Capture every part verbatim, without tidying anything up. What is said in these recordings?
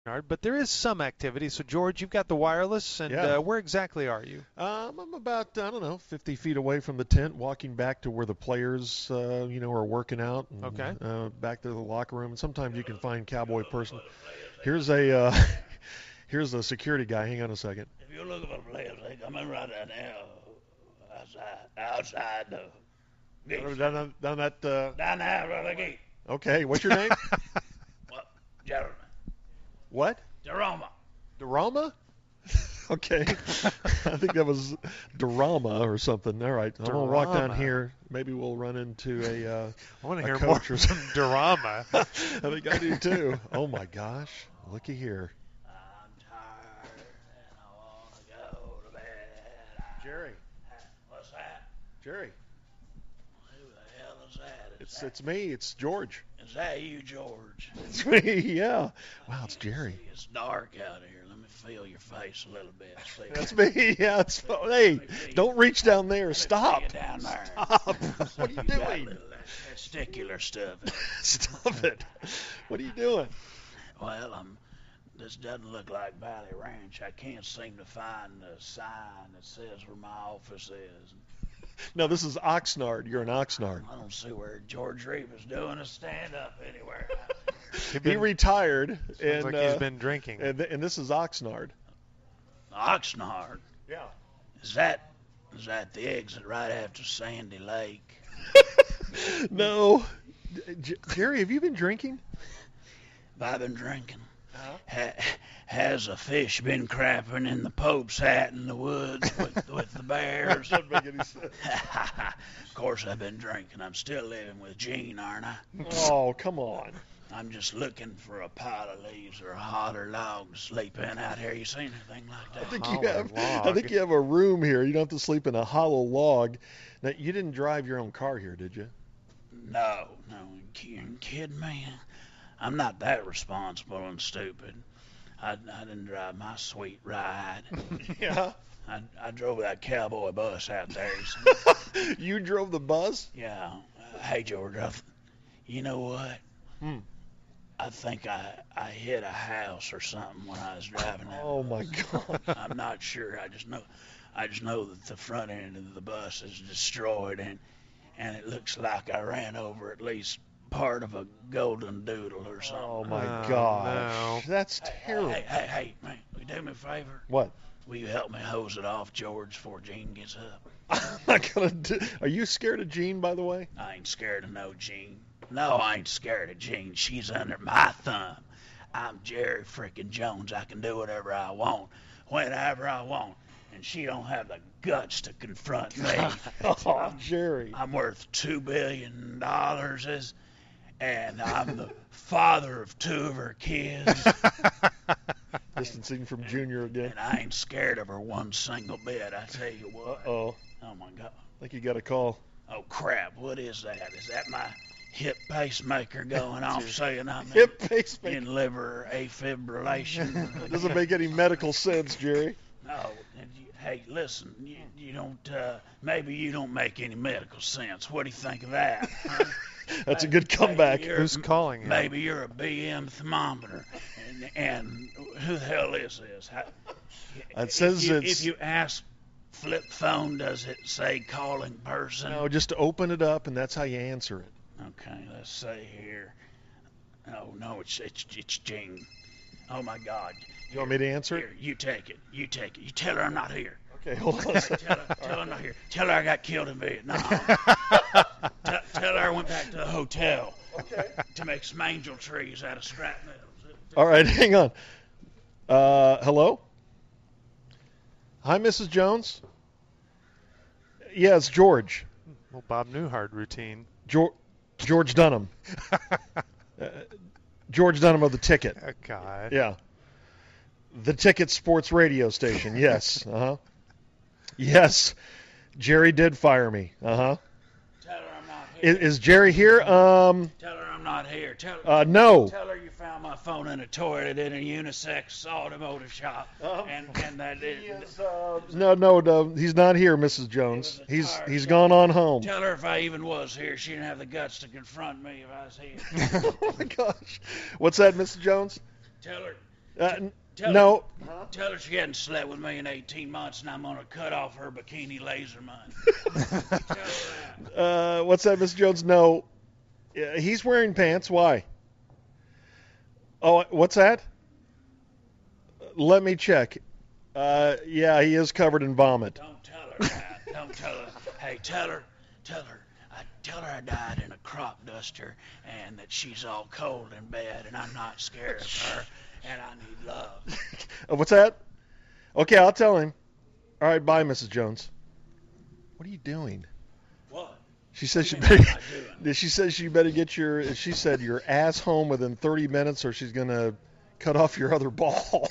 But there is some activity. So, George, you've got the wireless, and Yeah. uh, where exactly are you? Um, I'm about, I don't know, fifty feet away from the tent, walking back to where the players, uh, you know, are working out, and Okay. uh, back to the locker room. And sometimes you can find cowboy person. Here's a uh, here's a security guy. Hang on a second. If you're looking for players, they come in right down there, outside, outside the gate. Down, down that. Uh, Down there, right the gate. okay. What's your name? What? Jeremy. What? Jerome. Dorama? Okay. I think that was Dorama or something. All right. I'm going to walk down Dorama. here. Maybe we'll run into a, uh, I want to a hear more coach or from something. Dorama. I think I do too. Oh my gosh. Looky here. I'm tired and I want to go to bed. Jerry. What's that? Jerry. Who the hell is that? Is It's that, it's me. It's George. is that you, George? It's me. Yeah. Wow, it's Jerry. See, it's dark out here. Let me feel your face a little bit. See, That's me. Yeah. It's hey. Don't reach down there. let me Stop. feel you down there. Stop. What are you got doing? little that testicular stuff. Stop it. What are you doing? Well, um, this doesn't look like Valley Ranch. I can't seem to find the sign that says where my office is. No, this is Oxnard. You're in Oxnard. I don't see where George Reeve is doing a stand-up anywhere. He Been- retired, Sounds and like uh, he's been drinking. and, th- and this is Oxnard. Oxnard. Yeah. Is that is that the exit right after Sandy Lake? No, J- Jerry, have you been drinking? Have I been drinking? Uh-huh. Ha- has a fish been crapping in the Pope's hat in the woods with, with the bears? Doesn't make any sense. Of course I've been drinking. I'm still living with Gene, aren't I? Oh, come on. I'm just looking for a pile of leaves or a holler log to sleep in out here. You seen anything like I that? think Hollow you have. I log. think you have a room here. You don't have to sleep in a hollow log. Now, you didn't drive your own car here, did you? No, no, you kidding me? I'm not that responsible and stupid. I, I didn't drive my sweet ride. Yeah. I, I drove that cowboy bus out there. You drove the bus? Yeah. Uh, hey, George, I th- you know what? Hmm. I think I, I hit a house or something when I was driving that Oh bus. my God. I'm not sure. I just know I just know that the front end of the bus is destroyed, and and it looks like I ran over at least part of a golden doodle or something. Oh my Oh, gosh. no. That's Hey, terrible. hey, hey, hey, man, will you do me a favor? What? Will you help me hose it off, George, before Gene gets up? I'm not gonna do. Are you scared of Jean, by the way? I ain't scared of no Gene. No, I ain't scared of Gene. She's under my thumb. I'm Jerry frickin' Jones. I can do whatever I want, whenever I want, and she don't have the guts to confront me. Oh, Jerry. I'm worth two billion dollars, is, and I'm the father of two of her kids, Distancing from Junior again. and I ain't scared of her one single bit. I tell you what. Uh-oh. Oh my God. I think you got a call. Oh crap! What is that? Is that my hip pacemaker going off, saying I'm in, Hip pacemaker. in liver afibrillation? Doesn't make any medical sense, Jerry. No. and you- Hey, listen. You, you don't. Uh, maybe you don't make any medical sense. What do you think of that? huh? That's a good comeback. You're- Who's calling him? Maybe you're a B M thermometer, and, and who the hell is this? How, It says if you, it's- if you ask flip phone, does it say calling person? No, just open it up, and that's how you answer it. Okay, let's see here. Oh no, it's it's it's Gene. Oh my God. You want me to answer it? Here, you take it. You take it. You tell her I'm not here. Okay, hold on a Hey, second. tell her, tell her I'm not here. Tell her I got killed in Vietnam. T- tell her I went back to the hotel Okay. to make some angel trees out of scrap metals. All right, hang on. Uh, hello? Hi, Missus Jones? Yeah, it's George. Well, Bob Newhart routine. George, George Dunham. Uh, George Dunham of The Ticket. Oh, God. Yeah. The Ticket Sports Radio Station. Yes. Uh-huh. Yes. Jerry did fire me. Uh-huh. Tell her I'm not here. Is, is Jerry here? Um, Tell her I'm not here. Tell her. uh, no. Tell her you found my phone in a toilet in a unisex automotive shop, Um, and and that it, No, no, no, he's not here, Missus Jones. It was a He's tire he's shop. gone on home. Tell her if I even was here, she didn't have the guts to confront me if I was here. Oh my gosh. What's that, Missus Jones? Tell her, Uh, n- Tell no. her, tell her she hadn't slept with me in eighteen months, and I'm gonna cut off her bikini laser money. Tell her that. Uh, what's that, Miss Jones? No. Uh, he's wearing pants. Why? Oh, what's that? Let me check. Uh, yeah, he is covered in vomit. Don't tell her that. Don't tell her. Hey, tell her, tell her. I tell her I died in a crop duster, and that she's all cold in bed, and I'm not scared of her, and I need love. Uh, what's that? Okay, I'll tell him. All right, bye, Missus Jones. What are you doing? What? She says she What do you mean, better. what am I doing? She says you better get your. She said your ass home within thirty minutes, or she's gonna cut off your other ball.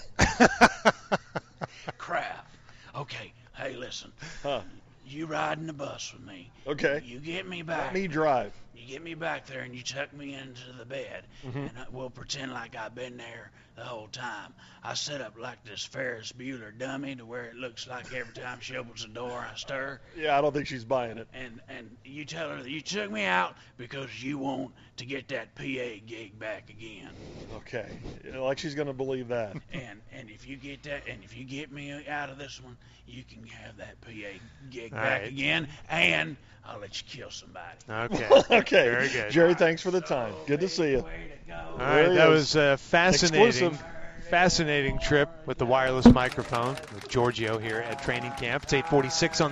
Crap. Okay. Hey, listen. Huh. You riding the bus with me. Okay. You get me back. Let me drive. You get me back there and you tuck me into the bed, Mhm. and I, we'll pretend like I've been there the whole time. I set up like this Ferris Bueller dummy to where it looks like every time she opens the door I stir. Yeah, I don't think she's buying it. And and you tell her that you took me out because you want to get that P A gig back again. Okay. Like she's gonna believe that. And and if you get that, and if you get me out of this one, you can have that P A gig All back right. again, and I'll let you kill somebody. Okay. Okay. Very good. Jerry, thanks for the time. So, Good to way- see you. way to go. All There right, he that is. was a fascinating, Exclusive. fascinating trip with the wireless microphone with Giorgio here at training camp. It's eight forty-six on